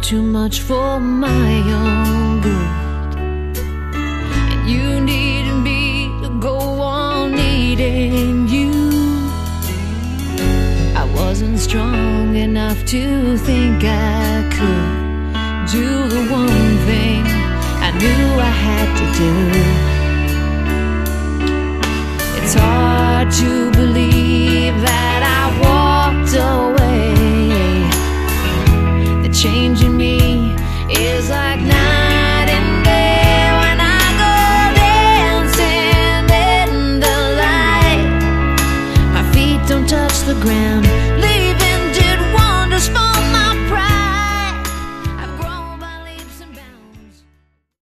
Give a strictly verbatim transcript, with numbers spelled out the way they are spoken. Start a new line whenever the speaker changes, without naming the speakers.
too much for my own good, and you needed me to go on needing you. I wasn't strong enough to think I could do the one thing I knew I had to do. It's hard to believe that I walked away. The change in me is like now.